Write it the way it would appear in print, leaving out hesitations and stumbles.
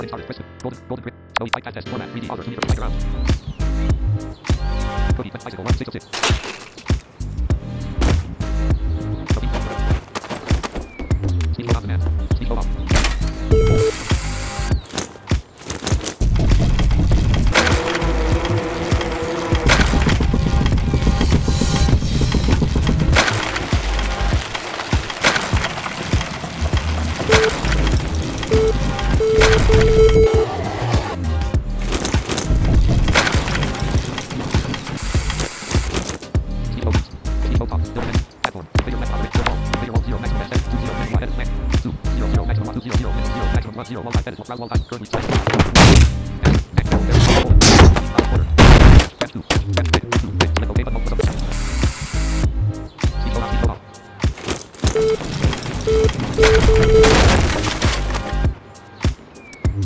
Getting started. Twist. Golden grid. Snowy type test format. 3D browser. 2 meters to around. Cookie. Bicycle 1 6 of 6. Cookie. Speed mode on demand. Speed mode off. Round 1 time. Currently